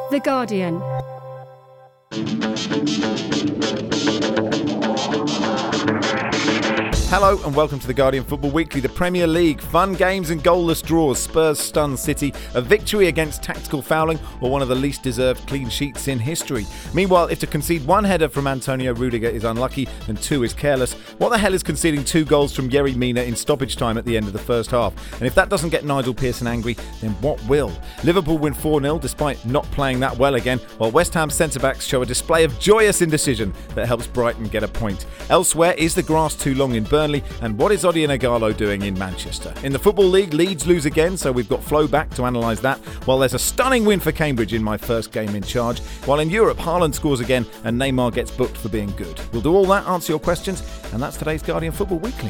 The Guardian. Hello and welcome to The Guardian Football Weekly. The Premier League, fun games and goalless draws. Spurs stun City, a victory against tactical fouling, or one of the least deserved clean sheets in history. Meanwhile, if to concede one header from Antonio Rudiger is unlucky and two is careless, what the hell is conceding 2 goals from Yerry Mina in stoppage time at the end of the first half? And if that doesn't get Nigel Pearson angry, then what will? Liverpool win 4-0 despite not playing that well again, while West Ham centre-backs show a display of joyous indecision that helps Brighton get a point. Elsewhere, is the grass too long in Burnley? And what is Odion Ighalo doing in Manchester? In the Football League, Leeds lose again, so we've got Flo back to analyse that, while there's a stunning win for Cambridge in my first game in charge, while in Europe, Haaland scores again and Neymar gets booked for being good. We'll do all that, answer your questions, and that's today's Guardian Football Weekly.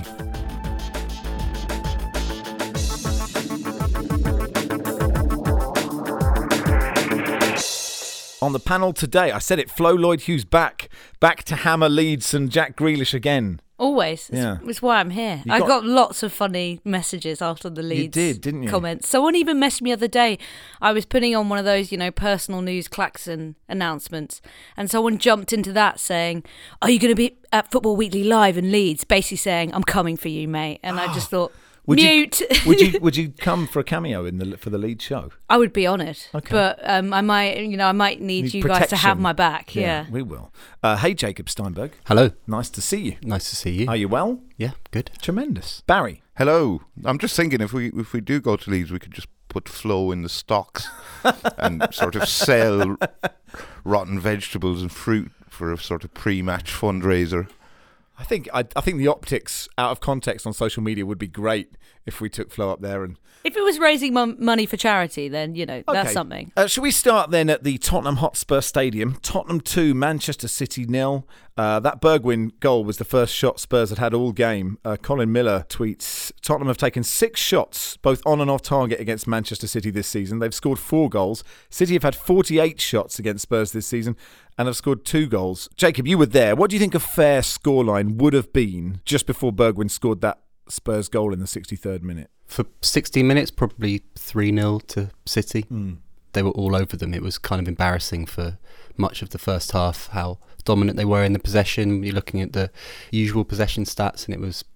On the panel today, I said it, Flo Lloyd-Hughes back to hammer Leeds and Jack Grealish again. Always. Yeah. It's why I'm here. I got lots of funny messages after the Leeds didn't you? comments. Someone even messaged me the other day. I was putting on one of those, personal news klaxon announcements, and someone jumped into that saying, "Are you going to be at Football Weekly Live in Leeds?" Basically saying, "I'm coming for you, mate." And I just thought, mute. Would you come for a cameo for the Leeds show? I would be honoured, okay. But I might need you protection. guys to have my back. Yeah. We will. Hey, Jacob Steinberg. Hello. Nice to see you. Nice to see you. Are you well? Yeah, good. Tremendous. Barry. Hello. I'm just thinking if we do go to Leeds, we could just put Flo in the stocks and sort of sell rotten vegetables and fruit for a sort of pre-match fundraiser. I think the optics out of context on social media would be great if we took Flo up there. And if it was raising money for charity, then, that's something. Shall we start then at the Tottenham Hotspur Stadium? Tottenham 2, Manchester City 0. That Bergwijn goal was the first shot Spurs had all game. Colin Miller tweets, Tottenham have taken 6 shots, both on and off target, against Manchester City this season. They've scored 4 goals. City have had 48 shots against Spurs this season and have scored 2 goals. Jacob, you were there. What do you think a fair scoreline would have been just before Bergwijn scored that Spurs goal in the 63rd minute? For 60 minutes, probably 3-0 to City. They were all over them. It was kind of embarrassing for much of the first half how dominant they were in the possession. You're looking at the usual possession stats and it was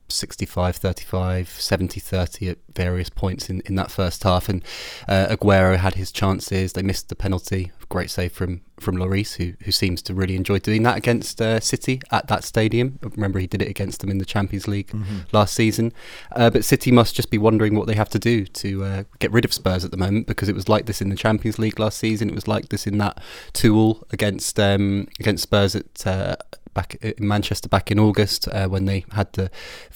65-35, 70-30 at various points in that first half, and Aguero had his chances. They missed the penalty. Great save from Lloris, who seems to really enjoy doing that against City at that stadium. Remember, he did it against them in the Champions League last season. But City must just be wondering what they have to do to get rid of Spurs at the moment, because it was like this in the Champions League last season. It was like this in that 2-2 against Spurs back in Manchester back in August when they had the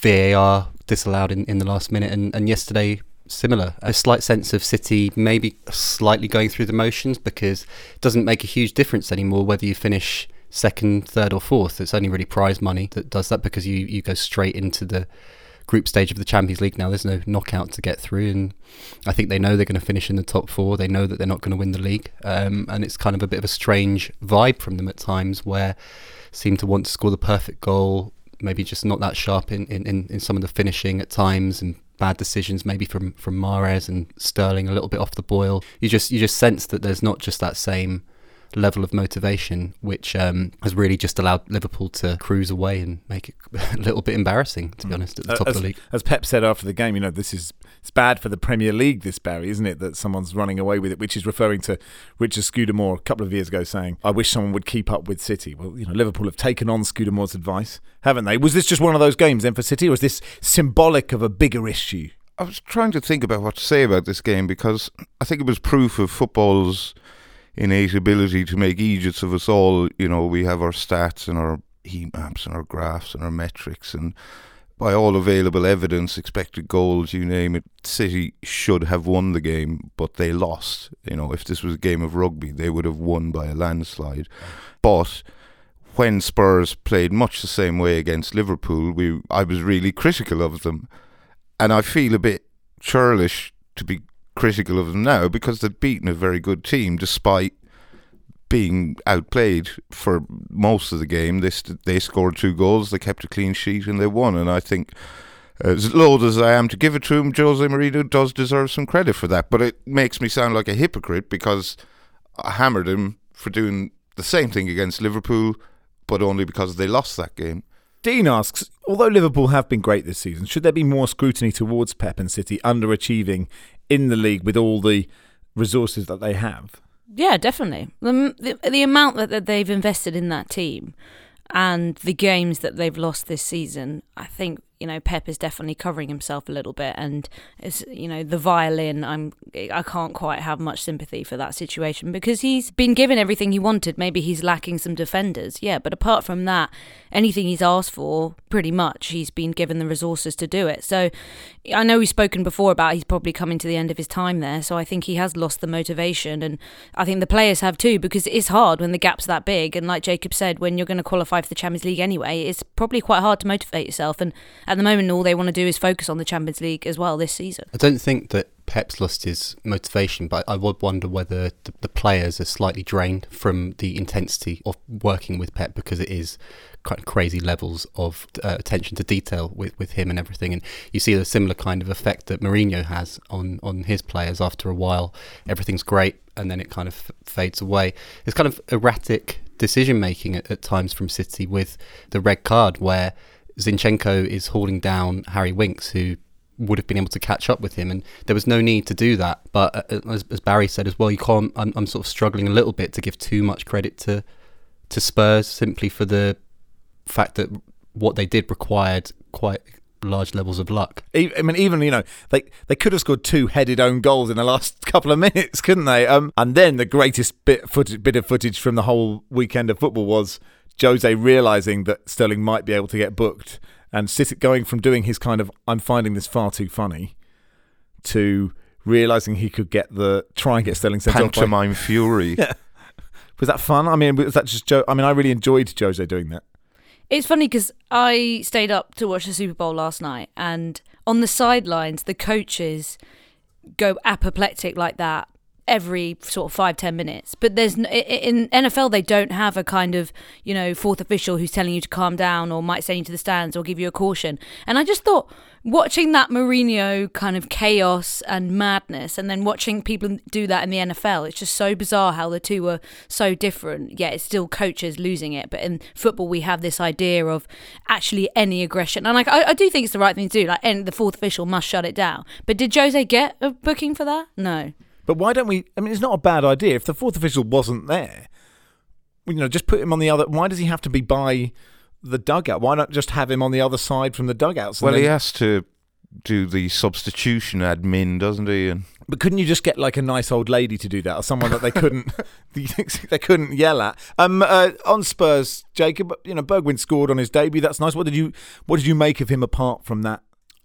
VAR disallowed in the last minute, and yesterday similar. A slight sense of City maybe slightly going through the motions, because it doesn't make a huge difference anymore whether you finish second, third or fourth. It's only really prize money that does that, because you go straight into the group stage of the Champions League now. There's no knockout to get through, and I think they know they're going to finish in the top 4. They know that they're not going to win the league, and it's kind of a bit of a strange vibe from them at times, where seem to want to score the perfect goal, maybe just not that sharp in some of the finishing at times, and bad decisions maybe from Mahrez and Sterling a little bit off the boil. You just sense that there's not just that same level of motivation, which has really just allowed Liverpool to cruise away and make it a little bit embarrassing, to be honest, at the top of the league. As Pep said after the game, it's bad for the Premier League, this, Barry, isn't it, that someone's running away with it, which is referring to Richard Scudamore a couple of years ago saying, I wish someone would keep up with City. Well, Liverpool have taken on Scudamore's advice, haven't they? Was this just one of those games then for City, or is this symbolic of a bigger issue? I was trying to think about what to say about this game, because I think it was proof of football's innate ability to make idiots of us all. We have our stats and our heat maps and our graphs and our metrics, and by all available evidence, expected goals, you name it, City should have won the game, but they lost. If this was a game of rugby, they would have won by a landslide. But when Spurs played much the same way against Liverpool, I was really critical of them, and I feel a bit churlish to be critical of them now, because they've beaten a very good team despite being outplayed for most of the game. They scored 2 goals, they kept a clean sheet, and they won. And I think, as loath as I am to give it to him, Jose Mourinho does deserve some credit for that. But it makes me sound like a hypocrite, because hammered him for doing the same thing against Liverpool, but only because they lost that game. Dean asks, although Liverpool have been great this season, should there be more scrutiny towards Pep and City underachieving in the league with all the resources that they have? Yeah, definitely. The amount that they've invested in that team and the games that they've lost this season, I think, Pep is definitely covering himself a little bit, and it's, the violin, I can't quite have much sympathy for that situation because he's been given everything he wanted. Maybe he's lacking some defenders, yeah, but apart from that, anything he's asked for, pretty much, he's been given the resources to do it. So I know we've spoken before about he's probably coming to the end of his time there, so I think he has lost the motivation, and I think the players have too, because it's hard when the gap's that big, and like Jacob said, when you're going to qualify for the Champions League anyway, it's probably quite hard to motivate yourself, and at the moment all they want to do is focus on the Champions League as well this season. I don't think that Pep's lost his motivation, but I would wonder whether the players are slightly drained from the intensity of working with Pep, because it is quite crazy levels of attention to detail with him and everything, and you see a similar kind of effect that Mourinho has on his players. After a while, everything's great and then it kind of fades away. It's kind of erratic decision making at times from City, with the red card where Zinchenko is hauling down Harry Winks, who would have been able to catch up with him, and there was no need to do that. But as Barry said as well, you can't. I'm sort of struggling a little bit to give too much credit to Spurs, simply for the fact that what they did required quite large levels of luck. I mean, even they could have scored 2 headed own goals in the last couple of minutes, couldn't they? And then the greatest bit of footage from the whole weekend of football was Jose realising that Sterling might be able to get booked, and going from doing his kind of "I'm finding this far too funny" to realising he could try and get Sterling sent off. Pantomime fury. Yeah. Was that fun? I mean, was that just I really enjoyed Jose doing that. It's funny because I stayed up to watch the Super Bowl last night, and on the sidelines, the coaches go apoplectic like that every sort of 5-10 minutes. But in NFL, they don't have a kind of, fourth official who's telling you to calm down or might send you to the stands or give you a caution. And I just thought, watching that Mourinho kind of chaos and madness, and then watching people do that in the NFL, it's just so bizarre how the two are so different. Yeah, it's still coaches losing it, but in football we have this idea of actually any aggression, and I do think it's the right thing to do. Like, the fourth official must shut it down. But did Jose get a booking for that? No. But why don't we? I mean, it's not a bad idea. If the fourth official wasn't there, just put him on the other. Why does he have to be by the dugout? Why not just have him on the other side from the dugouts? Well, he has to do the substitution admin, doesn't he? But couldn't you just get like a nice old lady to do that, or someone that they couldn't they couldn't yell at? On Spurs, Jacob, Bergwijn scored on his debut. That's nice. What did you make of him apart from that?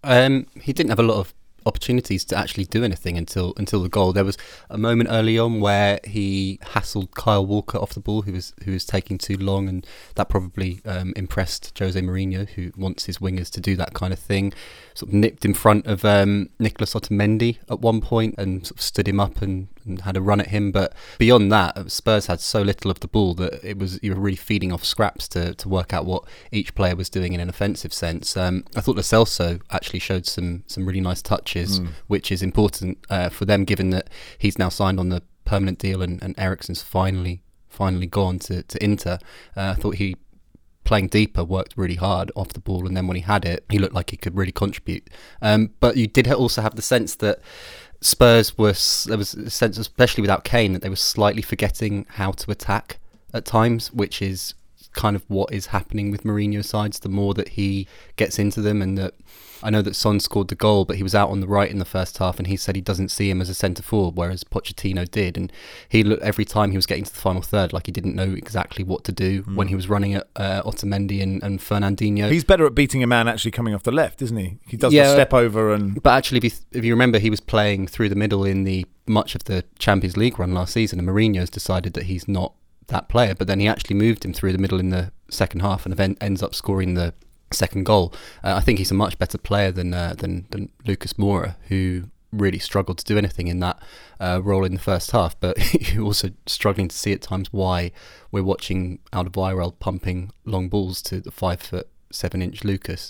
He didn't have a lot of opportunities to actually do anything until the goal. There was a moment early on where he hassled Kyle Walker off the ball, who was taking too long, and that probably impressed Jose Mourinho, who wants his wingers to do that kind of thing. Sort of nipped in front of Nicolas Otamendi at one point and sort of stood him up and had a run at him. But beyond that, Spurs had so little of the ball that you were really feeding off scraps to work out what each player was doing in an offensive sense. I thought Lo Celso actually showed some really nice touches, which is important for them, given that he's now signed on the permanent deal and Eriksen's finally gone to Inter. I thought he, playing deeper, worked really hard off the ball, and then when he had it, he looked like he could really contribute. But you did also have the sense that Spurs there was a sense, especially without Kane, that they were slightly forgetting how to attack at times, which is kind of what is happening with Mourinho's sides the more that he gets into them. And that I know that Son scored the goal, but he was out on the right in the first half, and he said he doesn't see him as a centre forward, whereas Pochettino did. And he looked every time he was getting to the final third like he didn't know exactly what to do when he was running at Otamendi and Fernandinho. He's better at beating a man actually coming off the left, isn't he? He does the step over and. But actually, if you remember, he was playing through the middle in much of the Champions League run last season, and Mourinho's decided that he's not that player. But then he actually moved him through the middle in the second half, and then ends up scoring the second goal. I think he's a much better player than Lucas Moura, who really struggled to do anything in that role in the first half. But you're also struggling to see at times why we're watching Alderweireld pumping long balls to the 5'7" Lucas,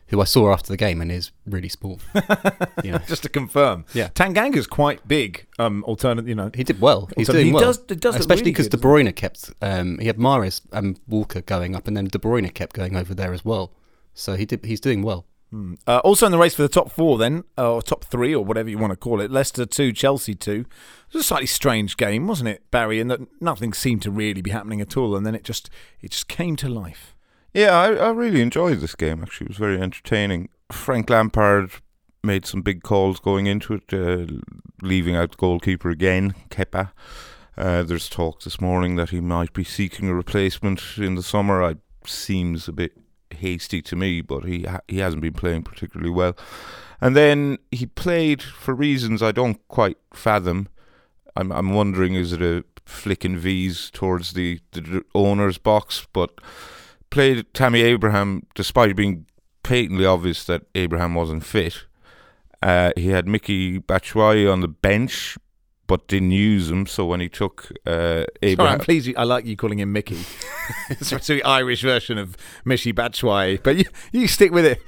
who I saw after the game and is really small. Just to confirm. Yeah. Tanganga's quite big. Alternate, He did well. He's doing well. He does especially because really De Bruyne kept. He had Mahrez and Walker going up, and then De Bruyne kept going over there as well. So he's doing well. Also in the race for the top 4 then, or top 3 or whatever you want to call it, Leicester 2, Chelsea 2. It was a slightly strange game, wasn't it, Barry? And that nothing seemed to really be happening at all, and then it just came to life. Yeah, I really enjoyed this game, actually. It was very entertaining. Frank Lampard made some big calls going into it, leaving out the goalkeeper again, Kepa. There's talk this morning that he might be seeking a replacement in the summer. It seems a bit hasty to me, but he hasn't been playing particularly well. And then he played for reasons I don't quite fathom. I'm wondering, is it a flick in V's towards the owner's box? But played Tammy Abraham, despite it being patently obvious that Abraham wasn't fit. He had Mickey Batshuayi on the bench, but didn't use him. So when he took Abraham... Sorry, I'm pleased. I like you calling him Mickey. It's the Irish version of Mickey Batshuayi, but you stick with it.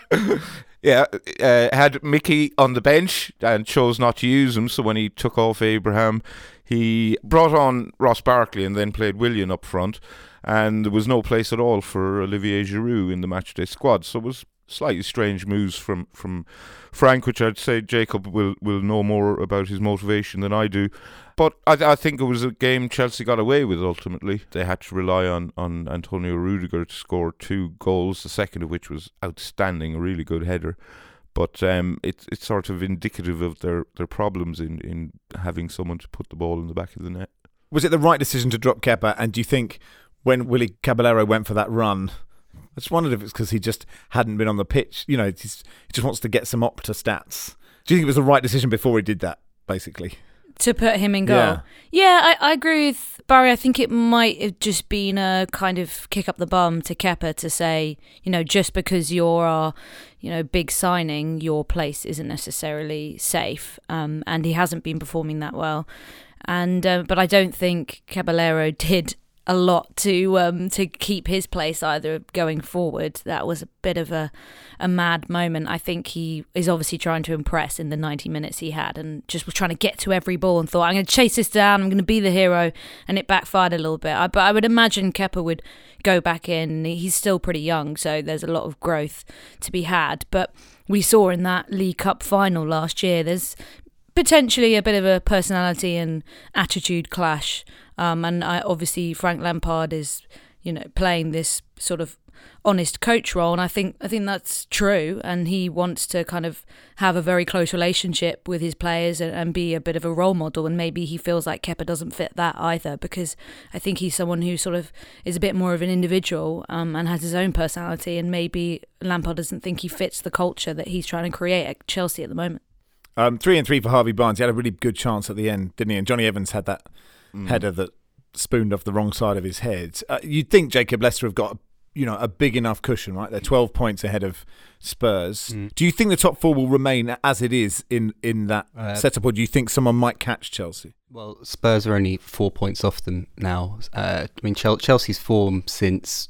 Yeah, had Mickey on the bench and chose not to use him. So when he took off Abraham, he brought on Ross Barkley and then played Willian up front. And there was no place at all for Olivier Giroud in the matchday squad. So it was slightly strange moves from Frank, which I'd say Jacob will know more about his motivation than I do. But I think it was a game Chelsea got away with ultimately. They had to rely on Antonio Rudiger to score 2 goals, the second of which was outstanding, a really good header. But it's sort of indicative of their problems in having someone to put the ball in the back of the net. Was it the right decision to drop Kepa? And do you think when Willy Caballero went for that run, I just wondered if it's because he just hadn't been on the pitch. He just wants to get some Opta stats. Do you think it was the right decision before he did that, basically? To put him in goal? Yeah, I agree with Barry. I think it might have just been a kind of kick up the bum to Kepa to say, just because you're our, big signing, your place isn't necessarily safe. And he hasn't been performing that well. And but I don't think Caballero did a lot to keep his place either going forward. That was a bit of a mad moment. I think he is obviously trying to impress in the 90 minutes he had and just was trying to get to every ball and thought, I'm going to chase this down, I'm going to be the hero, and it backfired a little bit. But I would imagine Kepa would go back in. He's still pretty young, so there's a lot of growth to be had. But we saw in that League Cup final last year, there's potentially a bit of a personality and attitude clash. And obviously Frank Lampard is, playing this sort of honest coach role, and I think that's true. And he wants to kind of have a very close relationship with his players and be a bit of a role model. And maybe he feels like Kepa doesn't fit that either, because I think he's someone who sort of is a bit more of an individual and has his own personality. And maybe Lampard doesn't think he fits the culture that he's trying to create at Chelsea at the moment. 3-3 for Harvey Barnes. He had a really good chance at the end, didn't he? And Johnny Evans had that header that spooned off the wrong side of his head. You'd think Jacob Leicester have got a big enough cushion, right? They're 12 points ahead of Spurs. Do you think the top 4 will remain as it is in that setup, or do you think someone might catch Chelsea? Well, Spurs are only 4 points off them now. Chelsea's form since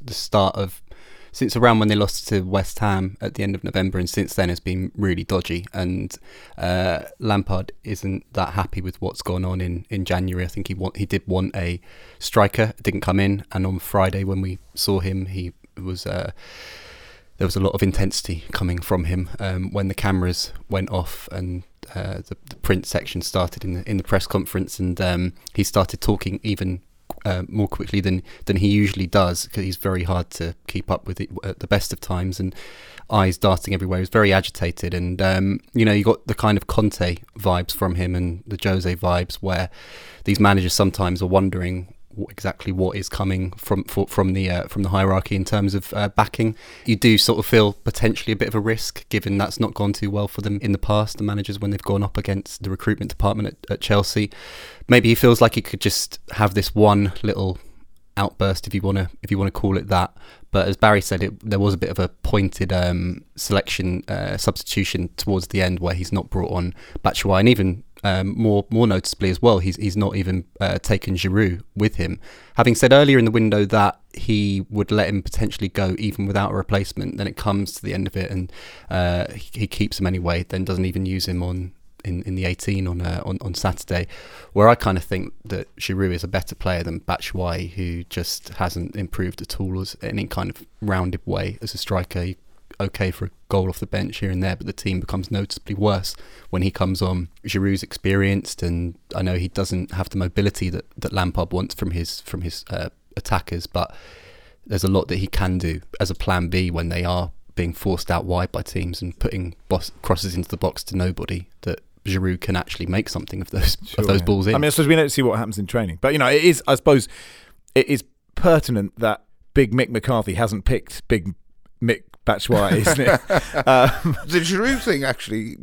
around when they lost to West Ham at the end of November, and since then has been really dodgy. And Lampard isn't that happy with what's gone on in January. I think he did want a striker. It didn't come in, and on Friday when we saw him, there was a lot of intensity coming from him when the cameras went off and the print section started in the press conference, and he started talking even more quickly than he usually does, because he's very hard to keep up with it at the best of times, and eyes darting everywhere. He was very agitated, and you got the kind of Conte vibes from him and the Jose vibes, where these managers sometimes are wondering exactly what is coming from the hierarchy in terms of backing. You do sort of feel potentially a bit of a risk, given that's not gone too well for them in the past, the managers, when they've gone up against the recruitment department at Chelsea. Maybe he feels like he could just have this one little outburst, if you want to call it that. But as Barry said, there was a bit of a pointed substitution towards the end, where he's not brought on Batshuayi, and even more noticeably as well, he's not even taken Giroud with him. Having said earlier in the window that he would let him potentially go even without a replacement, then it comes to the end of it and he keeps him anyway, then doesn't even use him in the 18 on Saturday, where I kind of think that Giroud is a better player than Batshuayi, who just hasn't improved at all as any kind of rounded way as a striker. Okay for a goal off the bench here and there, but the team becomes noticeably worse when he comes on. Giroud's experienced, and I know he doesn't have the mobility that Lampard wants from his attackers, but there's a lot that he can do as a plan B when they are being forced out wide by teams and putting crosses into the box to nobody, that Giroud can actually make something of those balls in. I mean, I suppose we don't see what happens in training, but I suppose it is pertinent that Big Mick McCarthy hasn't picked Big Mick Batshuayi, isn't it? The Giroud thing, actually,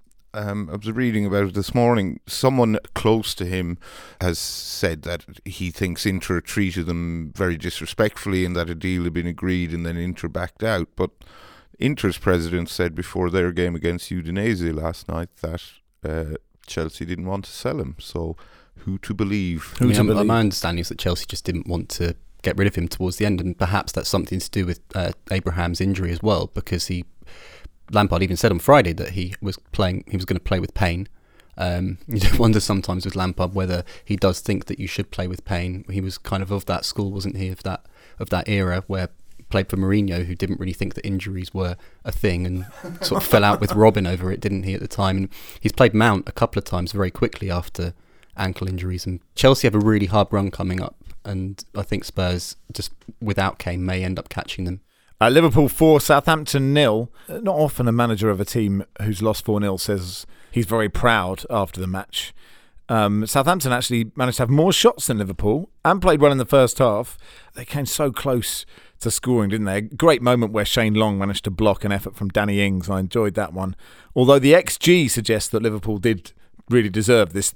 I was reading about it this morning. Someone close to him has said that he thinks Inter treated them very disrespectfully and that a deal had been agreed and then Inter backed out. But Inter's president said before their game against Udinese last night that Chelsea didn't want to sell him. So who to believe? My understanding is that Chelsea just didn't want to get rid of him towards the end, and perhaps that's something to do with Abraham's injury as well, because Lampard even said on Friday that he was going to play with pain. You do wonder sometimes with Lampard whether he does think that you should play with pain. He was kind of that school, wasn't he, of that era where played for Mourinho, who didn't really think that injuries were a thing and sort of fell out with Robin over it, didn't he, at the time? And he's played Mount a couple of times very quickly after ankle injuries, and Chelsea have a really hard run coming up, and I think Spurs, just without Kane, may end up catching them. Liverpool 4, Southampton 0. Not often a manager of a team who's lost 4-0 says he's very proud after the match. Southampton actually managed to have more shots than Liverpool and played well in the first half. They came so close to scoring, didn't they? A great moment where Shane Long managed to block an effort from Danny Ings. I enjoyed that one. Although the XG suggests that Liverpool did really deserve this,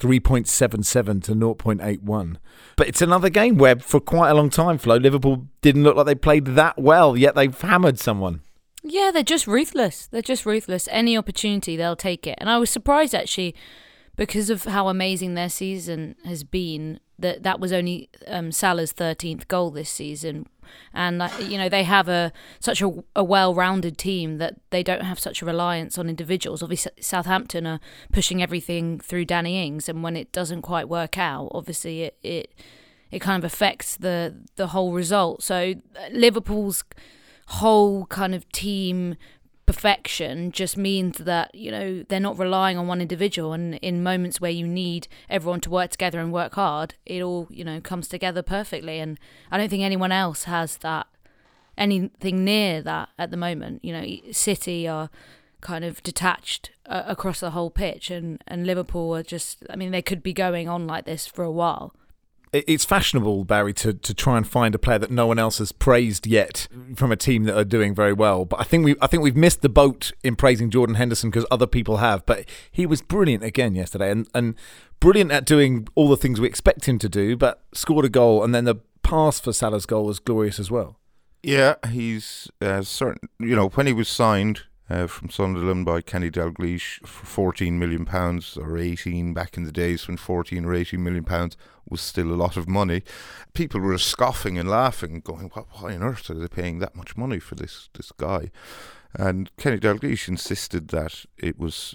3.77 to 0.81. But it's another game where for quite a long time, Flo, Liverpool didn't look like they played that well, yet they've hammered someone. Yeah, they're just ruthless. Any opportunity, they'll take it. And I was surprised, actually, because of how amazing their season has been, that was only Salah's 13th goal this season. And they have such a well-rounded team that they don't have such a reliance on individuals. Obviously, Southampton are pushing everything through Danny Ings, and when it doesn't quite work out, obviously it kind of affects the whole result. So Liverpool's whole kind of team perfection just means that they're not relying on one individual, and in moments where you need everyone to work together and work hard, it all comes together perfectly. And I don't think anyone else has that, anything near that at the moment. City are kind of detached across the whole pitch, and Liverpool are just, they could be going on like this for a while. It's fashionable, Barry, to try and find a player that no one else has praised yet from a team that are doing very well. But I think we've missed the boat in praising Jordan Henderson because other people have. But he was brilliant again yesterday, and brilliant at doing all the things we expect him to do. But scored a goal, and then the pass for Salah's goal was glorious as well. Yeah, he's certain. When he was signed from Sunderland by Kenny Dalglish for £14 million, or 18 back in the days when 14 or 18 million pounds was still a lot of money, people were scoffing and laughing, going, why on earth are they paying that much money for this guy? And Kenny Dalglish insisted that it was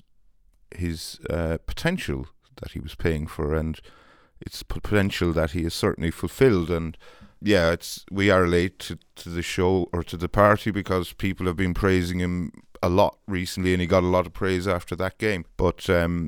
his potential that he was paying for, and it's potential that he has certainly fulfilled. And yeah, we are late to the show or to the party because people have been praising him a lot recently, and he got a lot of praise after that game. But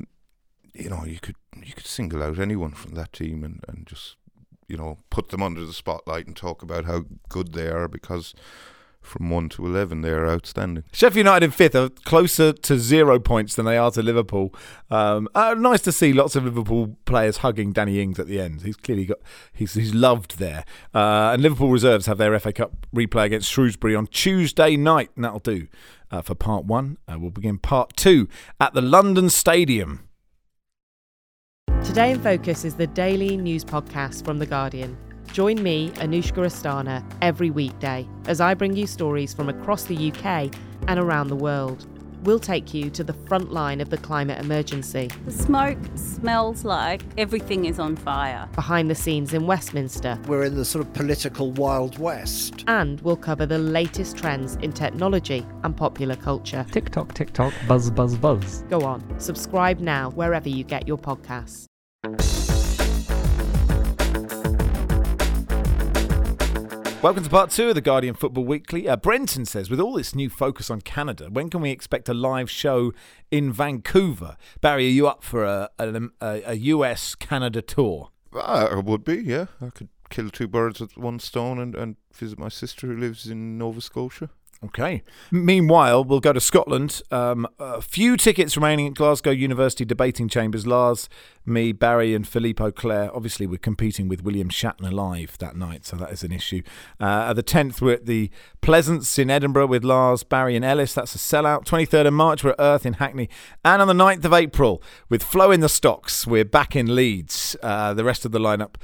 you could single out anyone from that team and just put them under the spotlight and talk about how good they are, because from 1 to 11 they are outstanding. Sheffield United in 5th are closer to 0 points than they are to Liverpool. Nice to see lots of Liverpool players hugging Danny Ings at the end. He's clearly he's loved there. And Liverpool reserves have their FA Cup replay against Shrewsbury on Tuesday night, and that'll do for part 1. We'll begin part 2 at the London Stadium. Today in Focus is the daily news podcast from The Guardian. Join me, Anushka Astana, every weekday as I bring you stories from across the UK and around the world. we'll take you to the front line of the climate emergency. The smoke smells like everything is on fire. Behind the scenes in Westminster. We're in the sort of political Wild West. And we'll cover the latest trends in technology and popular culture. TikTok, TikTok, buzz, buzz, buzz. Go on, subscribe now wherever you get your podcasts. Welcome to part 2 of the Guardian Football Weekly. Brenton says, with all this new focus on Canada, when can we expect a live show in Vancouver? Barry, are you up for a US-Canada tour? I would be, yeah. I could kill two birds with one stone and visit my sister who lives in Nova Scotia. Okay. Meanwhile, we'll go to Scotland. A few tickets remaining at Glasgow University debating chambers. Lars, me, Barry and Philippe Auclair. Obviously, we're competing with William Shatner live that night, so that is an issue. At the 10th, we're at the Pleasance in Edinburgh with Lars, Barry and Ellis. That's a sellout. 23rd of March, we're at Earth in Hackney. And on the 9th of April, with Flow in the Stocks, we're back in Leeds. The rest of the lineup,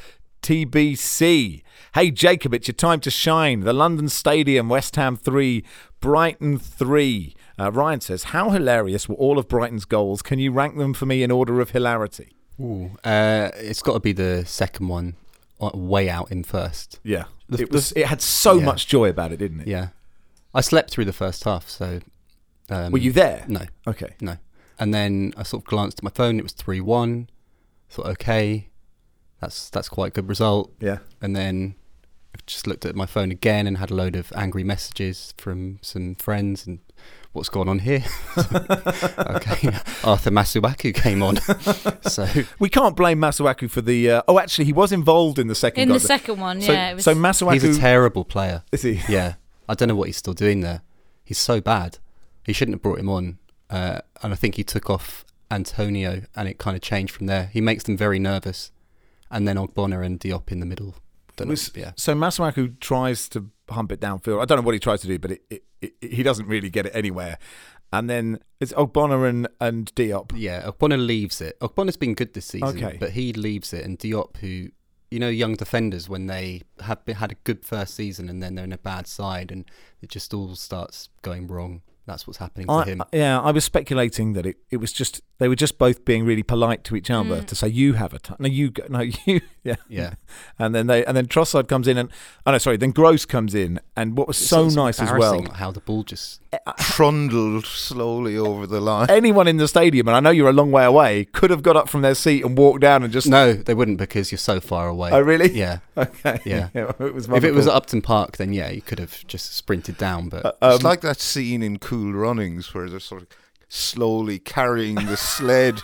TBC. Hey Jacob, it's your time to shine. The London Stadium, West Ham 3, Brighton 3. Ryan says, how hilarious were all of Brighton's goals? Can you rank them for me in order of hilarity? Ooh, it's got to be the second one, way out in first. Yeah, it had so much joy about it, didn't it? Yeah, I slept through the first half, so... were you there? No. Okay. No. And then I sort of glanced at my phone, it was 3-1. Thought, okay... That's quite a good result. Yeah. And then I've just looked at my phone again and had a load of angry messages from some friends and what's going on here? Okay. Arthur Masuaku came on. So we can't blame Masuaku for the... actually, he was involved in the second goal. In the second one, yeah. So Masuaku... He's a terrible player. Is he? Yeah. I don't know what he's still doing there. He's so bad. He shouldn't have brought him on. And I think he took off Antonio and it kind of changed from there. He makes them very nervous. And then Ogbonna and Diop in the middle. So Masuaku tries to hump it downfield. I don't know what he tries to do, but he doesn't really get it anywhere. And then it's Ogbonna and Diop. Yeah, Ogbonna leaves it. Ogbonna's been good this season, but he leaves it. And Diop, who, young defenders, when they have had a good first season and then they're in a bad side and it just all starts going wrong. That's what's happening to him. I was speculating that it was just they were just both being really polite to each other to say you have a time. No, you go. No, you. Yeah. And then Trossard comes in then Gross comes in and what was so nice as well. How the ball just trundled slowly over the line. Anyone in the stadium, and I know you're a long way away, could have got up from their seat and walked down and just. No, they wouldn't because you're so far away. Oh really? Yeah. Okay. Yeah. It was if it was at Upton Park, then you could have just sprinted down. But it's like that scene in Cool Runnings where they're sort of slowly carrying the sled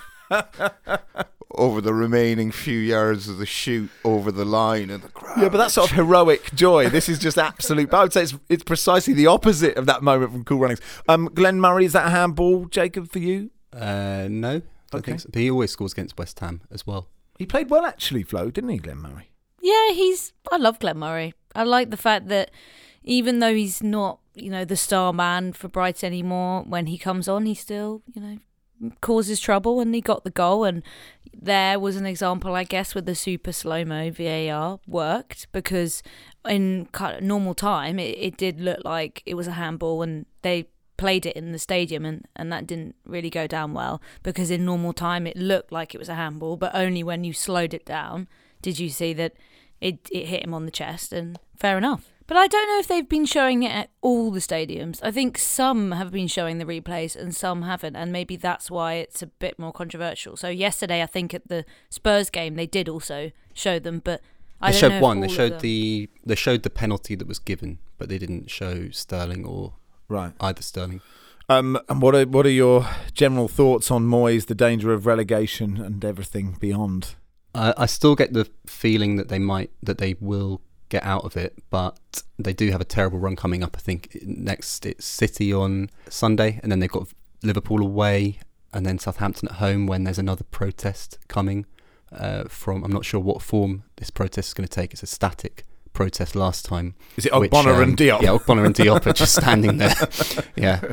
over the remaining few yards of the shoot over the line and the crowd. Yeah, but that's sort of heroic joy. This is just absolute. I would say it's precisely the opposite of that moment from Cool Runnings. Glenn Murray, is that a handball, Jacob, for you? No. I think so. But he always scores against West Ham as well. He played well actually, Flo, didn't he, Glenn Murray? Yeah, I love Glenn Murray. I like the fact that even though he's not, the star man for Brighton anymore, when he comes on, he still, causes trouble, and he got the goal. And there was an example, I guess, with the super slow-mo VAR worked, because in kind of normal time, it did look like it was a handball, and they played it in the stadium, and that didn't really go down well, because in normal time, it looked like it was a handball, but only when you slowed it down did you see that it hit him on the chest, and fair enough. But I don't know if they've been showing it at all the stadiums. I think some have been showing the replays and some haven't, and maybe that's why it's a bit more controversial. So yesterday, I think at the Spurs game, they did also show them, but I don't know. They showed one. They showed the penalty that was given, but they didn't show Sterling or either Sterling. And what are your general thoughts on Moyes, the danger of relegation, and everything beyond? I still get the feeling that they will get out of it, but they do have a terrible run coming up. I think next it's City on Sunday, and then they've got Liverpool away, and then Southampton at home when there's another protest coming from, I'm not sure what form this protest is going to take. It's a static protest last time. Is it Ogbonna and Diop? Yeah, Ogbonna and Diop are just standing there. Yeah.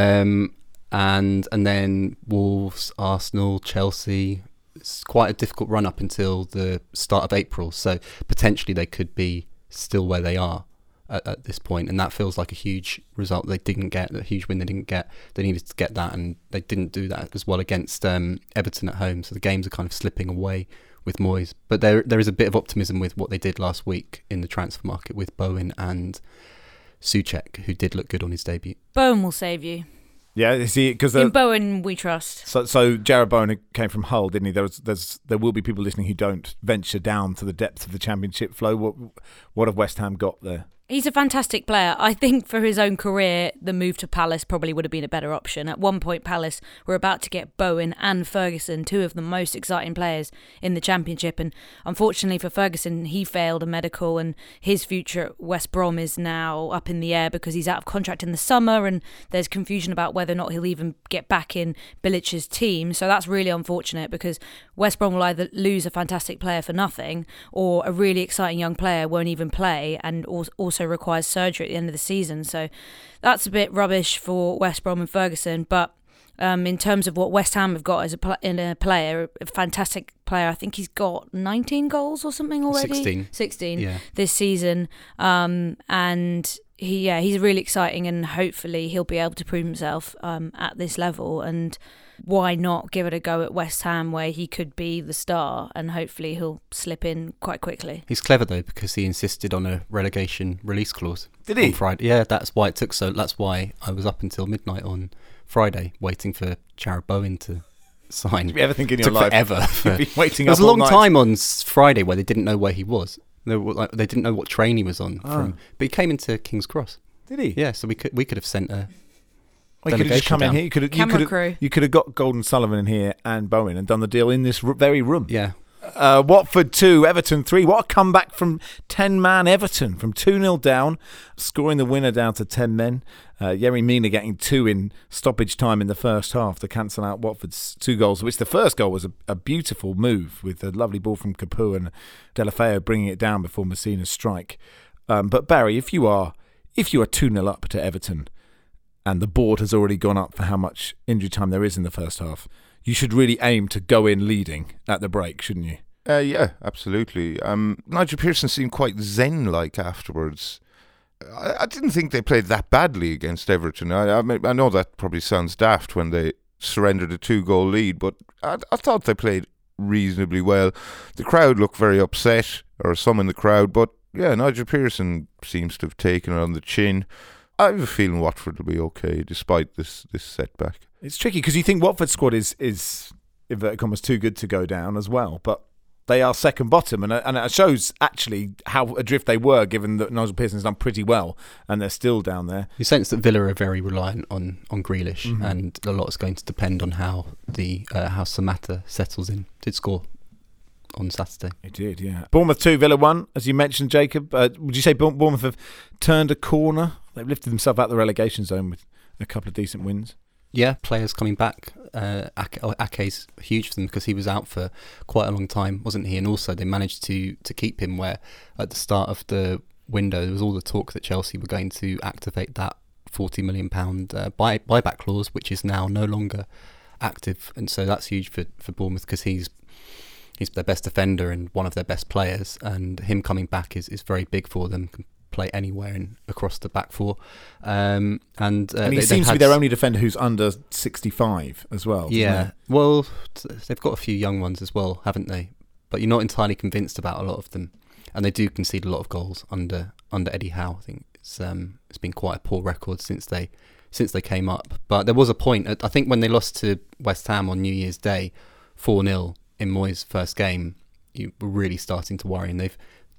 And then Wolves, Arsenal, Chelsea. It's quite a difficult run up until the start of April, so potentially they could be still where they are. at this point, and that feels like a huge result they didn't get, a huge win they didn't get. They needed to get that, and they didn't do that as well against Everton at home. So the games are kind of slipping away with Moyes. But there is a bit of optimism with what they did last week in the transfer market with Bowen and Souček, who did look good on his debut. Bowen will save you. Yeah, see, because in Bowen we trust. So Jarrod Bowen came from Hull, didn't he? There will be people listening who don't venture down to the depths of the Championship flow. What have West Ham got there? He's a fantastic player. I think for his own career, the move to Palace probably would have been a better option. At one point, Palace were about to get Bowen and Ferguson, two of the most exciting players in the Championship. And unfortunately for Ferguson, he failed a medical, and his future at West Brom is now up in the air because he's out of contract in the summer, and there's confusion about whether or not he'll even get back in Bilic's team. So that's really unfortunate, because West Brom will either lose a fantastic player for nothing, or a really exciting young player won't even play and also requires surgery at the end of the season. So that's a bit rubbish for West Brom and Ferguson. But in terms of what West Ham have got as a player, a fantastic player. I think he's got 19 goals or something already. 16 this season. And he's really exciting, and hopefully he'll be able to prove himself at this level. And why not give it a go at West Ham, where he could be the star, and hopefully he'll slip in quite quickly. He's clever though, because he insisted on a relegation release clause. Did he? On Friday. Yeah, that's why it took so. That's why I was up until midnight on Friday waiting for Jarrod Bowen to sign. Did you ever think in your took life? Forever. You've been waiting. There was up a long all night. time on Friday where they didn't know where he was. They didn't know what train he was on from. But he came into King's Cross. Did he? Yeah, so we could have sent a. Well, you could have just come in here. You could have got Golden Sullivan in here and Bowen and done the deal in this very room. Yeah. Watford 2, Everton 3. What a comeback from 10-man Everton, from 2-0 down, scoring the winner down to 10 men. Yerry Mina getting 2 in stoppage time in the first half to cancel out Watford's 2 goals, which the first goal was a beautiful move with a lovely ball from Capoue and Deulofeu bringing it down before Messina's strike. But Barry, if you are 2-0 up to Everton, and the board has already gone up for how much injury time there is in the first half, you should really aim to go in leading at the break, shouldn't you? Yeah, absolutely. Nigel Pearson seemed quite zen-like afterwards. I didn't think they played that badly against Everton. I know that probably sounds daft when they surrendered a 2-goal lead, but I thought they played reasonably well. The crowd looked very upset, or some in the crowd, but yeah, Nigel Pearson seems to have taken it on the chin. I have a feeling Watford will be okay despite this setback. It's tricky because you think Watford's squad is inverted commas too good to go down as well, but they are second bottom, and it shows actually how adrift they were, given that Nigel Pearson's done pretty well and they're still down there. You sense that Villa are very reliant on Grealish, and a lot is going to depend on how how Samatta settles in. Did score on Saturday. It did, yeah. Bournemouth 2, Villa 1, as you mentioned, Jacob. Would you say Bournemouth have turned a corner? They've lifted themselves out of the relegation zone with a couple of decent wins. Yeah, players coming back. Ake's huge for them because he was out for quite a long time, wasn't he? And also they managed to keep him, where at the start of the window there was all the talk that Chelsea were going to activate that £40 million buyback clause, which is now no longer active. And so that's huge for Bournemouth, because he's their best defender and one of their best players, and him coming back is very big for them. Can play anywhere across the back four, and he seems to be their only defender who's under 65 as well. Yeah, well, they've got a few young ones as well, haven't they? But you're not entirely convinced about a lot of them, and they do concede a lot of goals under Eddie Howe. I think it's been quite a poor record since they came up. But there was a point, I think, when they lost to West Ham on New Year's Day, 4-0 in Moyes' first game. You were really starting to worry, and they've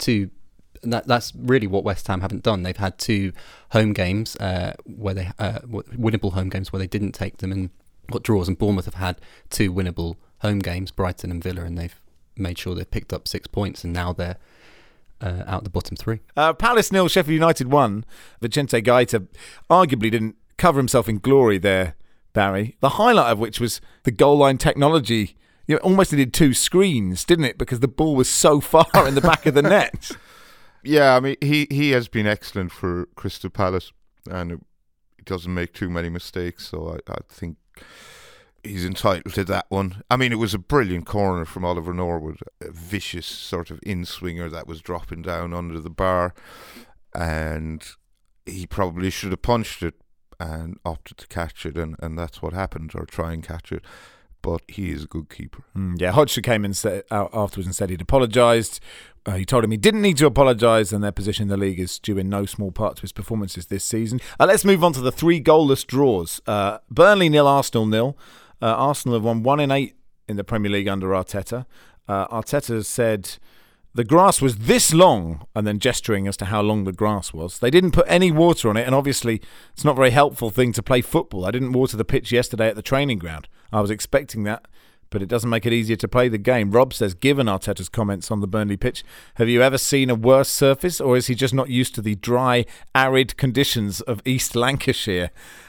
that's really what West Ham haven't done. They've had 2 home games where they winnable home games where they didn't take them and got draws, and Bournemouth have had 2 winnable home games, Brighton and Villa, and they've made sure they've picked up 6 points, and now they're out the bottom 3. Palace 0, Sheffield United 1. Vicente Gaeta arguably didn't cover himself in glory there, Barry. The highlight of which was the goal line technology. You know, almost needed 2 screens, didn't it? Because the ball was so far in the back of the net. Yeah, I mean, he has been excellent for Crystal Palace, and he doesn't make too many mistakes, so I think he's entitled to that one. I mean, it was a brilliant corner from Oliver Norwood, a vicious sort of in-swinger that was dropping down under the bar. and he probably should have punched it and opted to catch it, and that's what happened, or try and catch it. But he is a good keeper. Hodgson came in out afterwards and said he'd apologised. He told him he didn't need to apologise, and their position in the league is due in no small part to his performances this season. Let's move on to the 3 goalless draws. Burnley 0, Arsenal 0. Arsenal have won 1 in 8 in the Premier League under Arteta. Arteta said the grass was this long, and then gesturing as to how long the grass was. They didn't put any water on it, and obviously it's not a very helpful thing to play football. I didn't water the pitch yesterday at the training ground. I was expecting that, but it doesn't make it easier to play the game. Rob says, given Arteta's comments on the Burnley pitch, have you ever seen a worse surface, or is he just not used to the dry, arid conditions of East Lancashire?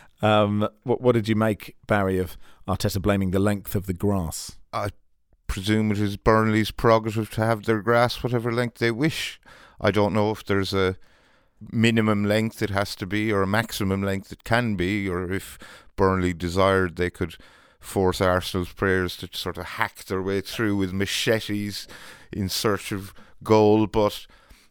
What did you make, Barry, of Arteta blaming the length of the grass? I presume it is Burnley's prerogative to have their grass whatever length they wish. I don't know if there's a minimum length it has to be or a maximum length it can be, or if Burnley desired they could force Arsenal's players to sort of hack their way through with machetes in search of goal. But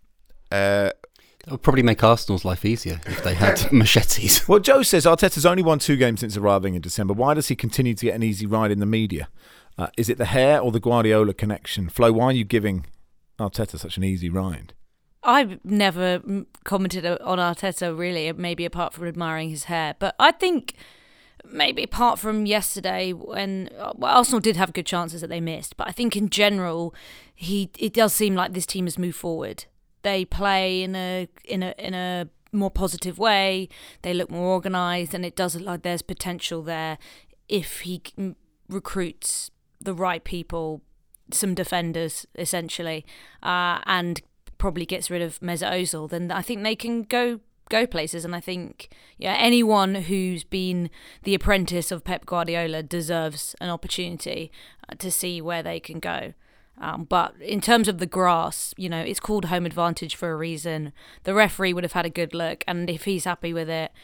it would probably make Arsenal's life easier if they had machetes. Well, Joe says Arteta's only won 2 games since arriving in December. Why does he continue to get an easy ride in the media? Is it the hair or the Guardiola connection? Flo, why are you giving Arteta such an easy ride? I've never commented on Arteta, really, maybe apart from admiring his hair. But I think maybe apart from yesterday when Arsenal did have good chances that they missed, but I think in general, it does seem like this team has moved forward. They play in a more positive way. They look more organised, and it does look like there's potential there if he recruits the right people, some defenders essentially, and probably gets rid of Mesut Ozil. Then I think they can go places. And I think anyone who's been the apprentice of Pep Guardiola deserves an opportunity to see where they can go. But in terms of the grass, it's called home advantage for a reason. The referee would have had a good look, and if he's happy with it,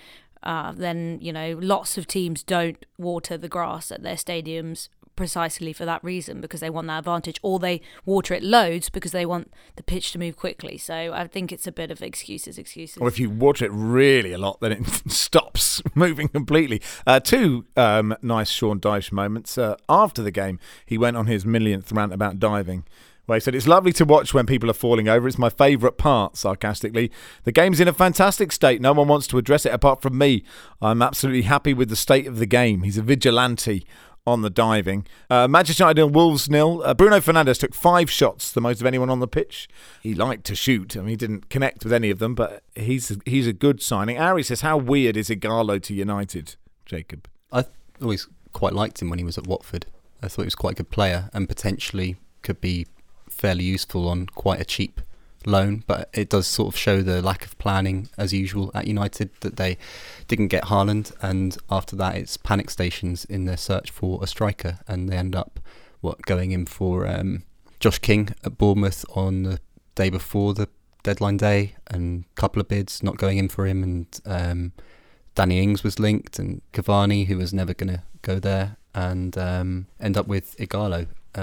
then lots of teams don't water the grass at their stadiums precisely for that reason, because they want that advantage, or they water it loads because they want the pitch to move quickly. So I think it's a bit of excuses. Or if you water it really a lot, then it stops moving completely. 2 nice Sean Dyche moments. After the game, he went on his millionth rant about diving, where he said, "It's lovely to watch when people are falling over. It's my favourite part," sarcastically. "The game's in a fantastic state. No one wants to address it apart from me. I'm absolutely happy with the state of the game." He's a vigilante on the diving. Manchester United 0, Wolves 0. Bruno Fernandes took 5 shots, the most of anyone on the pitch. He liked to shoot. I mean, he didn't connect with any of them, but he's a good signing. Ari says, how weird is Ighalo to United, Jacob? I always quite liked him when he was at Watford. I thought he was quite a good player and potentially could be fairly useful on quite a cheap loan, but it does sort of show the lack of planning as usual at United, that they didn't get Haaland, and after that it's panic stations in their search for a striker, and they end up going in for Josh King at Bournemouth on the day before the deadline day, and a couple of bids not going in for him, and Danny Ings was linked, and Cavani, who was never going to go there, and end up with Ighalo,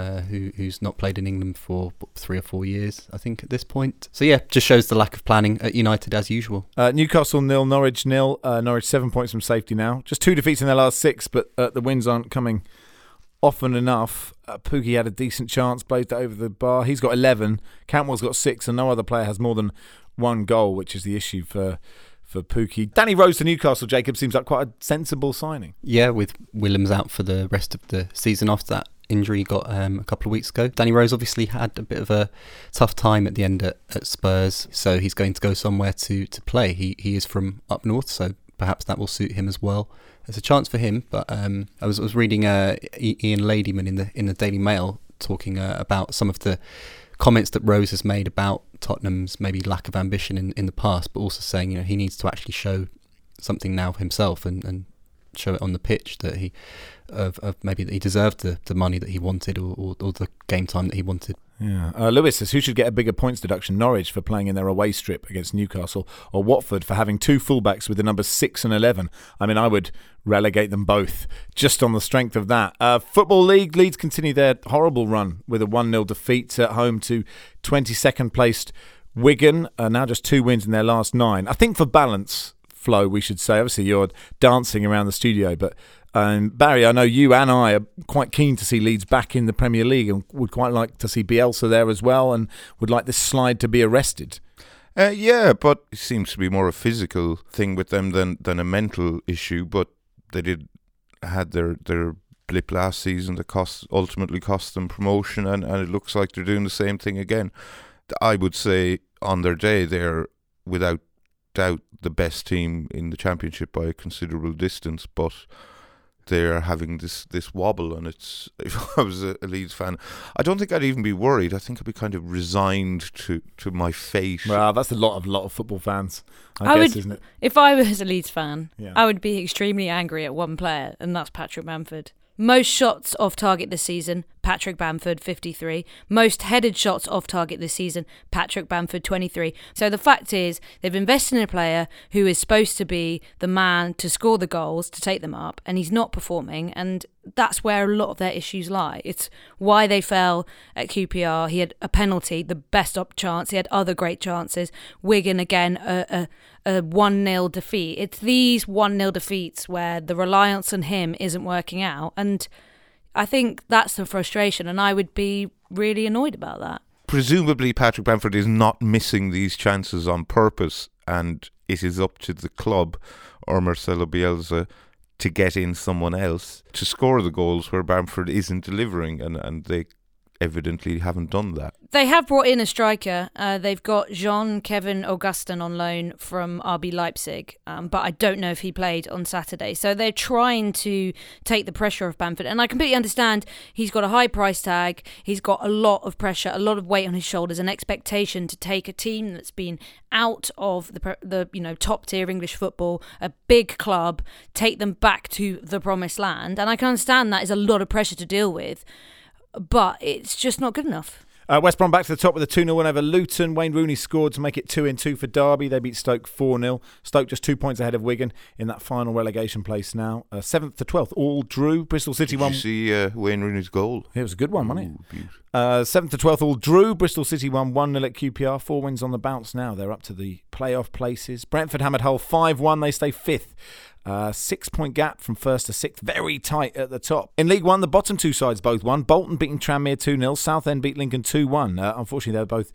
who's not played in England for 3 or 4 years, I think, at this point. So yeah, just shows the lack of planning at United as usual. Newcastle 0, Norwich 0. Norwich 7 points from safety now. Just 2 defeats in their last 6, but the wins aren't coming often enough. Pukki had a decent chance, blazed it over the bar. He's got 11. Cantwell's got 6, and no other player has more than 1 goal, which is the issue for Pukki. Danny Rose to Newcastle, Jacob, seems like quite a sensible signing. Yeah, with Williams out for the rest of the season after that injury he got a couple of weeks ago. Danny Rose obviously had a bit of a tough time at the end at Spurs, so he's going to go somewhere to play. He is from up north, so perhaps that will suit him as well. There's a chance for him, but I was reading Ian Ladyman in the Daily Mail talking about some of the comments that Rose has made about Tottenham's maybe lack of ambition in the past, but also saying he needs to actually show something now himself and show it on the pitch, that he maybe that he deserved the money that he wanted, or the game time that he wanted. Yeah. Lewis says, who should get a bigger points deduction, Norwich for playing in their away strip against Newcastle, or Watford for having 2 fullbacks with the numbers 6 and 11? I mean, I would relegate them both just on the strength of that. Football League, Leeds continue their horrible run with a 1-0 defeat at home to 22nd placed Wigan are now just 2 wins in their last 9. I think for balance, Flo, we should say, obviously you're dancing around the studio, but Barry, I know you and I are quite keen to see Leeds back in the Premier League and would quite like to see Bielsa there as well and would like this slide to be arrested. Yeah, but it seems to be more a physical thing with them than a mental issue. But they had their blip last season that ultimately cost them promotion, and it looks like they're doing the same thing again. I would say on their day they're without doubt the best team in the Championship by a considerable distance, but they're having this wobble, and it's, if I was a Leeds fan, I don't think I'd even be worried. I think I'd be kind of resigned to my fate. Well, that's a lot of football fans, I guess, isn't it? If I was a Leeds fan, Yeah. I would be extremely angry at one player, and that's Patrick Bamford. Most shots off target this season, Patrick Bamford, 53. Most headed shots off target this season, Patrick Bamford, 23. So the fact is, they've invested in a player who is supposed to be the man to score the goals, to take them up, and he's not performing, and that's where a lot of their issues lie. It's why they fell at QPR. He had a penalty, the best up chance. He had other great chances. Wigan, again, a 1-0 defeat. It's these 1-0 defeats where the reliance on him isn't working out. And I think that's the frustration, and I would be really annoyed about that. Presumably Patrick Bamford is not missing these chances on purpose, and it is up to the club or Marcelo Bielsa to get in someone else to score the goals where Bamford isn't delivering, and they evidently haven't done that. They have brought in a striker. They've got Jean-Kevin Augustin on loan from RB Leipzig, but I don't know if he played on Saturday. So they're trying to take the pressure off Bamford, and I completely understand he's got a high price tag, he's got a lot of pressure, a lot of weight on his shoulders, an expectation to take a team that's been out of the top tier English football, a big club, take them back to the promised land, and I can understand that is a lot of pressure to deal with. But it's just not good enough. West Brom back to the top with a 2-0 win over Luton. Wayne Rooney scored to make it 2-2 for Derby. They beat Stoke 4-0. Stoke just 2 points ahead of Wigan in that final relegation place now. 7th to 12th, all drew. Bristol City won. Did you see Wayne Rooney's goal? It was a good one, wasn't it? 7th to 12th, all drew. Bristol City won 1-0 at QPR. 4 wins on the bounce now. They're up to the playoff places. Brentford hammered Hull 5-1. They stay 5th. 6-point gap from 1st to 6th, very tight at the top. In League One, the bottom two sides both won. Bolton beating Tranmere 2-0, Southend beat Lincoln 2-1. Unfortunately, they were both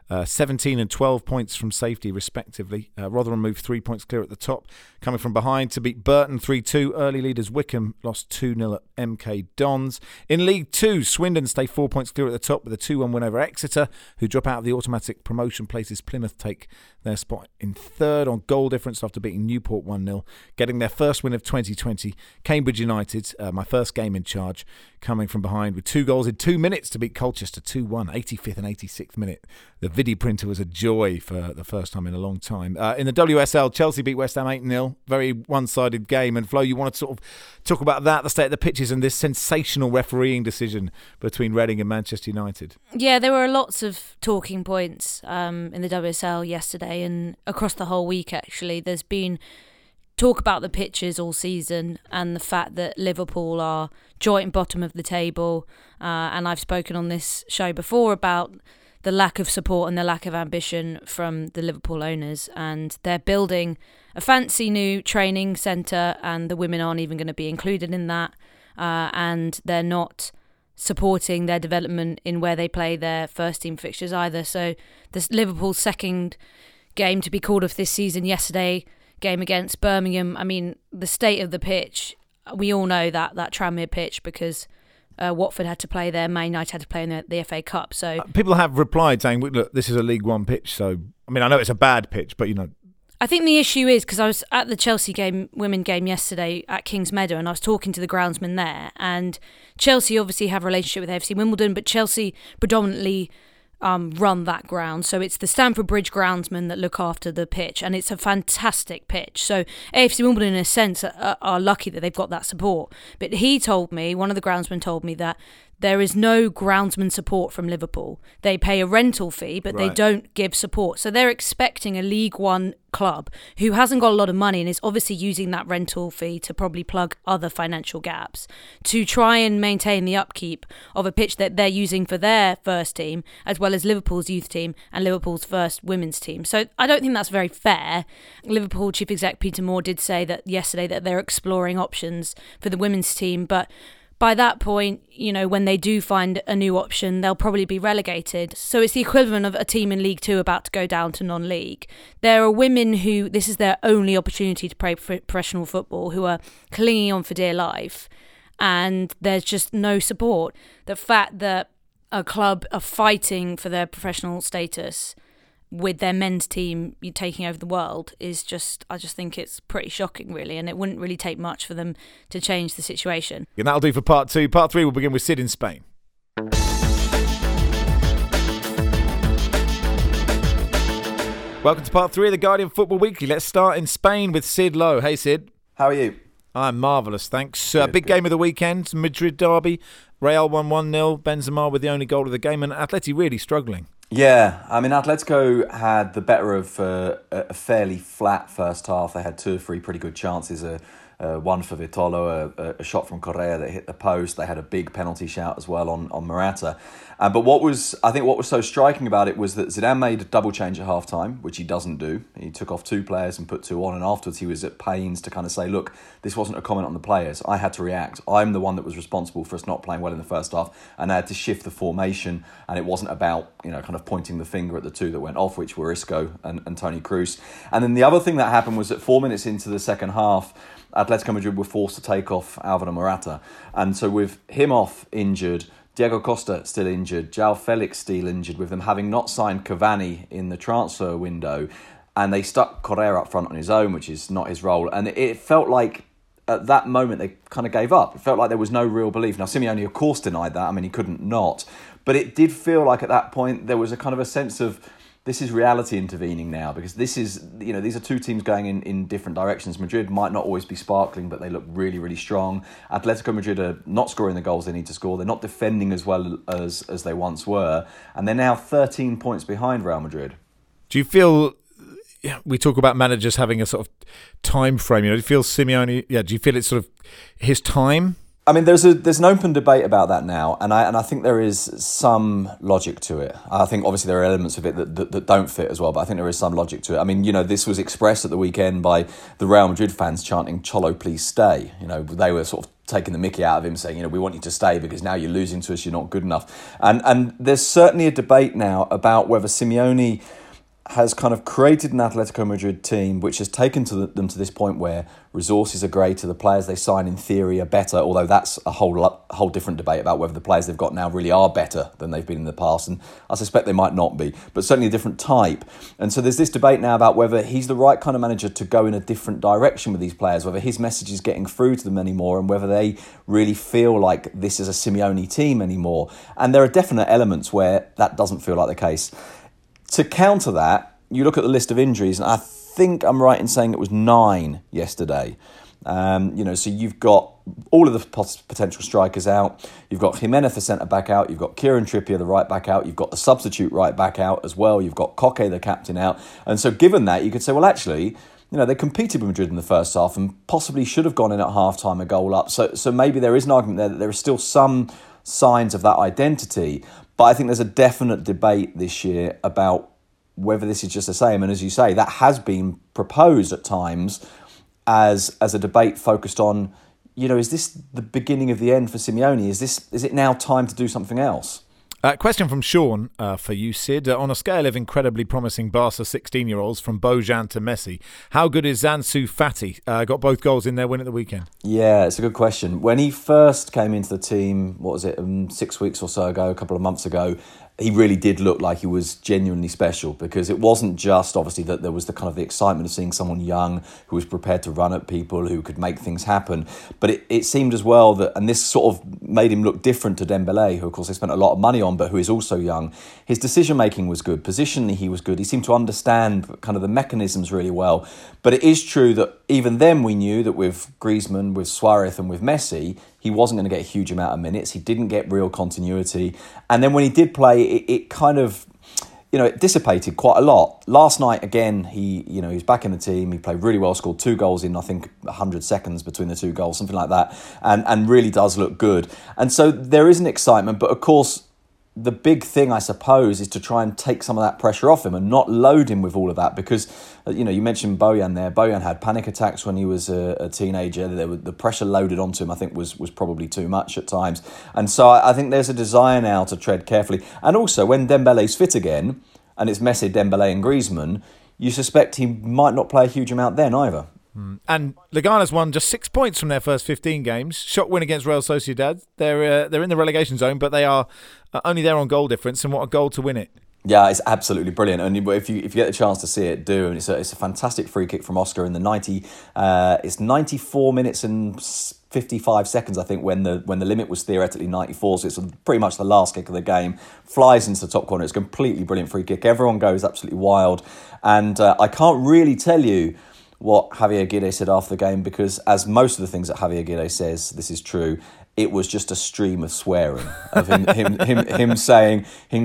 17 and 12 points from safety, respectively. Rotherham moved 3 points clear at the top, coming from behind to beat Burton 3-2. Early leaders Wickham lost 2-0 at MK Dons. In League 2, Swindon stay 4 points clear at the top with a 2-1 win over Exeter, who drop out of the automatic promotion places. Plymouth take their spot in third on goal difference after beating Newport 1-0, getting their first win of 2020. Cambridge United, my first game in charge, coming from behind with 2 goals in 2 minutes to beat Colchester 2-1, 85th and 86th minute. The video printer was a joy for the first time in a long time. In the WSL, Chelsea beat West Ham 8-0. Very one-sided game. And Flo, you want to sort of talk about that, the state of the pitches, and this sensational refereeing decision between Reading and Manchester United? Yeah, there were lots of talking points in the WSL yesterday and across the whole week, actually. There's been talk about the pitches all season and the fact that Liverpool are joint bottom of the table. And I've spoken on this show before about the lack of support and the lack of ambition from the Liverpool owners, and they're building a fancy new training centre and the women aren't even going to be included in that, and they're not supporting their development in where they play their first team fixtures either. So this Liverpool's second game to be called off this season yesterday, game against Birmingham. I mean, the state of the pitch, we all know that Tranmere pitch, because Watford had to play there, Man United had to play in the FA Cup. So people have replied saying, look, this is a League One pitch. So, I mean, I know it's a bad pitch, but, I think the issue is, because I was at the Chelsea women game yesterday at Kings Meadow, and I was talking to the groundsman there, and Chelsea obviously have a relationship with AFC Wimbledon, but Chelsea predominantly run that ground. So it's the Stamford Bridge groundsmen that look after the pitch, and it's a fantastic pitch. So AFC Wimbledon, in a sense, are lucky that they've got that support. But he told me, one of the groundsmen told me, that there is no groundsman support from Liverpool. They pay a rental fee, but they don't give support. So they're expecting a League One club who hasn't got a lot of money and is obviously using that rental fee to probably plug other financial gaps to try and maintain the upkeep of a pitch that they're using for their first team, as well as Liverpool's youth team and Liverpool's first women's team. So I don't think that's very fair. Liverpool chief exec Peter Moore did say that yesterday that they're exploring options for the women's team, but by that point, when they do find a new option, they'll probably be relegated. So it's the equivalent of a team in League Two about to go down to non-league. There are women who this is their only opportunity to play professional football, who are clinging on for dear life, and there's just no support. The fact that a club are fighting for their professional status with their men's team taking over the world is I just think it's pretty shocking, really, and it wouldn't really take much for them to change the situation. And that'll do for part 2. Part 3 will begin with Sid in Spain. Welcome to part 3 of the Guardian Football Weekly. Let's start in Spain with Sid Lowe. Hey, Sid. How are you? I'm marvellous, thanks. Big game of the weekend, Madrid derby. Real won 1-0, Benzema with the only goal of the game, and Atleti really struggling. Yeah, I mean, Atletico had the better of a fairly flat first half. They had 2 or 3 pretty good chances. One for Vitolo, a shot from Correa that hit the post. They had a big penalty shout as well on Morata. But what was so striking about it was that Zidane made a double change at half-time, which he doesn't do. He took off 2 players and put 2 on, and afterwards he was at pains to kind of say, look, this wasn't a comment on the players. I had to react. I'm the one that was responsible for us not playing well in the first half, and I had to shift the formation, and it wasn't about, kind of pointing the finger at the 2 that went off, which were Isco and Toni Kroos. And then the other thing that happened was that 4 minutes into the second half, Atletico Madrid were forced to take off Alvaro Morata. And so with him off injured, Diego Costa still injured, João Felix still injured, with them having not signed Cavani in the transfer window, and they stuck Correa up front on his own, which is not his role. And it felt like at that moment they kind of gave up. It felt like there was no real belief. Now, Simeone, of course, denied that. I mean, he couldn't not. But it did feel like at that point there was a kind of a sense of, this is reality intervening now, because this is, these are 2 teams going in different directions. Madrid might not always be sparkling, but they look really, really strong. Atletico Madrid are not scoring the goals they need to score. They're not defending as well as they once were. And they're now 13 points behind Real Madrid. Do you feel, we talk about managers having a sort of time frame, do you feel Simeone, do you feel it's sort of his time? I mean, there's an open debate about that now, and I think there is some logic to it. I think obviously there are elements of it that don't fit as well, but I think there is some logic to it. I mean, this was expressed at the weekend by the Real Madrid fans chanting, "Cholo, please stay." They were sort of taking the mickey out of him, saying, we want you to stay because now you're losing to us, you're not good enough. And there's certainly a debate now about whether Simeone has kind of created an Atletico Madrid team which has taken them to this point where resources are greater, the players they sign in theory are better, although that's a whole different debate about whether the players they've got now really are better than they've been in the past, and I suspect they might not be, but certainly a different type. And so there's this debate now about whether he's the right kind of manager to go in a different direction with these players, whether his message is getting through to them anymore, and whether they really feel like this is a Simeone team anymore. And there are definite elements where that doesn't feel like the case. To counter that, you look at the list of injuries, and I think I'm right in saying it was 9 yesterday. So you've got all of the potential strikers out. You've got Jimenez, the centre-back, out. You've got Kieran Trippier, the right-back, out. You've got the substitute right-back out as well. You've got Koke, the captain, out. And so given that, you could say, well, actually, they competed with Madrid in the first half and possibly should have gone in at half-time a goal up. So maybe there is an argument there that there are still some signs of that identity. But I think there's a definite debate this year about whether this is just the same. And as you say, that has been proposed at times as a debate focused on, is this the beginning of the end for Simeone? Is it now time to do something else? Question from Sean for you, Sid. On a scale of incredibly promising Barca 16-year-olds from Bojan to Messi, how good is Ansu Fati? Got both goals in their win at the weekend. Yeah, it's a good question. When he first came into the team, 6 weeks or so ago, a couple of months ago, he really did look like he was genuinely special, because it wasn't just obviously that there was the kind of the excitement of seeing someone young who was prepared to run at people, who could make things happen, but it seemed as well that, and this sort of made him look different to Dembele, who of course they spent a lot of money on, but who is also young. His decision making was good, positionally he was good, he seemed to understand kind of the mechanisms really well. But it is true that even then we knew that with Griezmann, with Suarez and with Messi, he wasn't going to get a huge amount of minutes. He didn't get real continuity. And then when he did play, it kind of, it dissipated quite a lot. Last night, again, he was back in the team. He played really well, scored 2 goals in, I think, 100 seconds between the 2 goals, something like that, and really does look good. And so there is an excitement, but of course, the big thing, I suppose, is to try and take some of that pressure off him and not load him with all of that because, you mentioned Bojan there. Bojan had panic attacks when he was a teenager. The pressure loaded onto him, I think, was probably too much at times. And so I think there's a desire now to tread carefully. And also, when Dembele's fit again, and it's Messi, Dembele and Griezmann, you suspect he might not play a huge amount then either. And Leganes won just 6 points from their first 15 games. Shock win against Real Sociedad. They're in the relegation zone, but they are only there on goal difference. And what a goal to win it! Yeah, it's absolutely brilliant. And if you get the chance to see it, do. And it's a fantastic free kick from Oscar in the 94 minutes and 55 seconds, I think, when the limit was theoretically 94. So it's pretty much the last kick of the game. Flies into the top corner. It's a completely brilliant free kick. Everyone goes absolutely wild. And I can't really tell you what Javier Aguirre said after the game, because as most of the things that Javier Aguirre says, this is true, it was just a stream of swearing of him saying,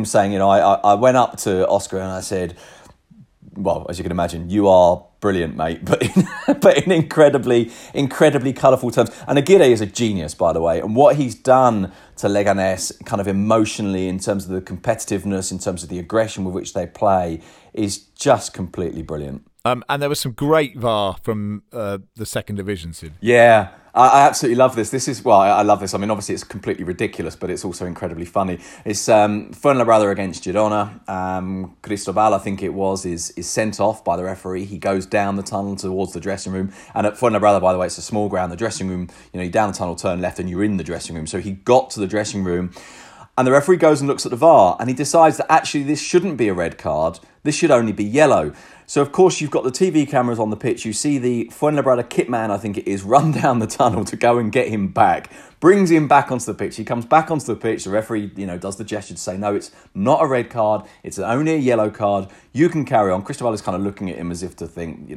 I went up to Oscar and I said, well, as you can imagine, you are brilliant, mate, but in incredibly colourful terms. And Aguirre is a genius, by the way, and what he's done to Leganés kind of emotionally in terms of the competitiveness, in terms of the aggression with which they play, is just completely brilliant. And there was some great VAR from the second division, Sid. Yeah, I absolutely love this. I love this. I mean, obviously it's completely ridiculous, but it's also incredibly funny. It's Fuenlabrada against Girona. Cristobal, I think it was, is sent off by the referee. He goes down the tunnel towards the dressing room. And at Fuenlabrada, by the way, it's a small ground. The dressing room, you down the tunnel, turn left, and you're in the dressing room. So he got to the dressing room, and the referee goes and looks at the VAR, and he decides that actually this shouldn't be a red card. This should only be yellow. So, of course, you've got the TV cameras on the pitch. You see the Fuenlabrada kit man, I think it is, run down the tunnel to go and get him back. Brings him back onto the pitch. He comes back onto the pitch. The referee, does the gesture to say, no, it's not a red card. It's only a yellow card. You can carry on. Cristobal is kind of looking at him as if to think,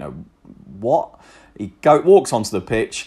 what? He walks onto the pitch.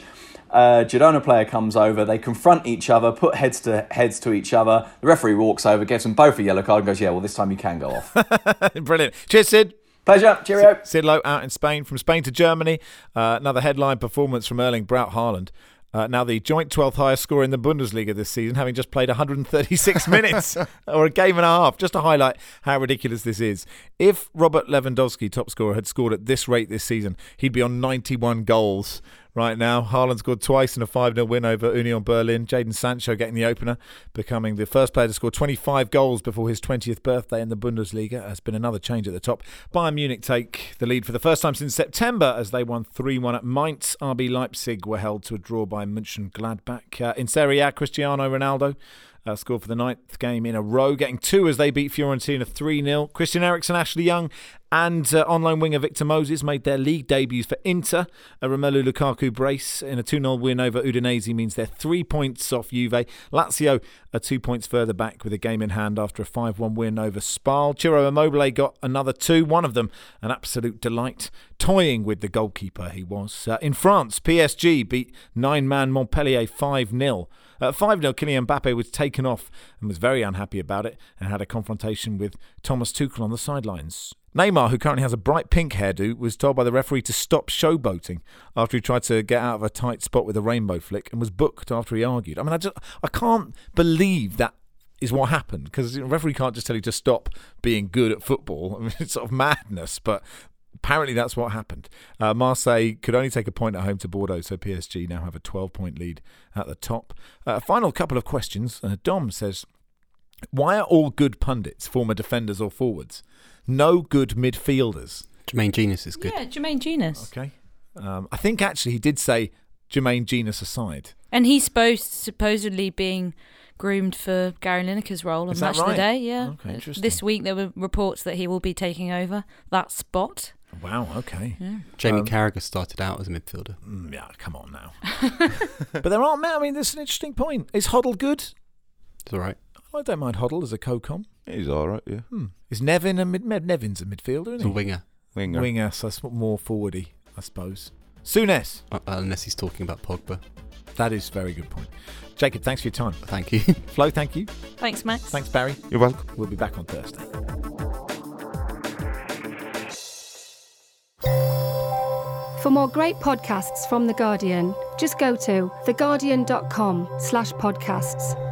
Girona player comes over. They confront each other, put heads to each other. The referee walks over, gives them both a yellow card and goes, yeah, well, this time you can go off. Brilliant. Cheers, Sid. Pleasure. Cheerio. Sid Lowe out in Spain. From Spain to Germany, another headline performance from Erling Braut Haaland. Now the joint 12th highest scorer in the Bundesliga this season, having just played 136 minutes or a game and a half, just to highlight how ridiculous this is. If Robert Lewandowski, top scorer, had scored at this rate this season, he'd be on 91 goals right now. Haaland scored twice in a 5-0 win over Union Berlin. Jadon Sancho getting the opener, becoming the first player to score 25 goals before his 20th birthday in the Bundesliga. Has been another change at the top. Bayern Munich take the lead for the first time since September as they won 3-1 at Mainz. RB Leipzig were held to a draw by Mönchengladbach. In Serie A, Cristiano Ronaldo scored for the 9th game in a row, getting 2 as they beat Fiorentina 3-0. Christian Eriksen, Ashley Young and on-loan winger Victor Moses made their league debuts for Inter. A Romelu Lukaku brace in a 2-0 win over Udinese means they're 3 points off Juve. Lazio are 2 points further back with a game in hand after a 5-1 win over Spal. Ciro Immobile got another 2, one of them an absolute delight, toying with the goalkeeper he was. In France, PSG beat 9-man Montpellier 5-0. At 5-0, Kylian Mbappe was taken off and was very unhappy about it and had a confrontation with Thomas Tuchel on the sidelines. Neymar, who currently has a bright pink hairdo, was told by the referee to stop showboating after he tried to get out of a tight spot with a rainbow flick and was booked after he argued. I mean, I can't believe that is what happened, because the referee can't just tell you to stop being good at football. I mean, it's sort of madness, but apparently that's what happened. Marseille could only take a point at home to Bordeaux, so PSG now have a 12-point lead at the top. Final couple of questions. Dom says, why are all good pundits former defenders or forwards? No good midfielders. Jermaine Genius is good. Yeah, Jermaine Genius. Okay. I think actually he did say Jermaine Genius aside. And he's supposedly being groomed for Gary Lineker's role on Match of the Day. Yeah. Okay, interesting. This week there were reports that he will be taking over that spot. Wow, okay. Yeah. Jamie Carragher started out as a midfielder. Yeah, come on now. But there aren't many. I mean, this is an interesting point. Is Hoddle good? It's all right. I don't mind Hoddle as a co-com. He's all right, yeah. Is Nevin Nevin's a midfielder, isn't he? He's a winger. Winger, so that's more forwardy, I suppose. Souness. Unless he's talking about Pogba. That is a very good point. Jacob, thanks for your time. Thank you. Flo, thank you. Thanks, Max. Thanks, Barry. You're welcome. We'll be back on Thursday. For more great podcasts from The Guardian, just go to theguardian.com/podcasts.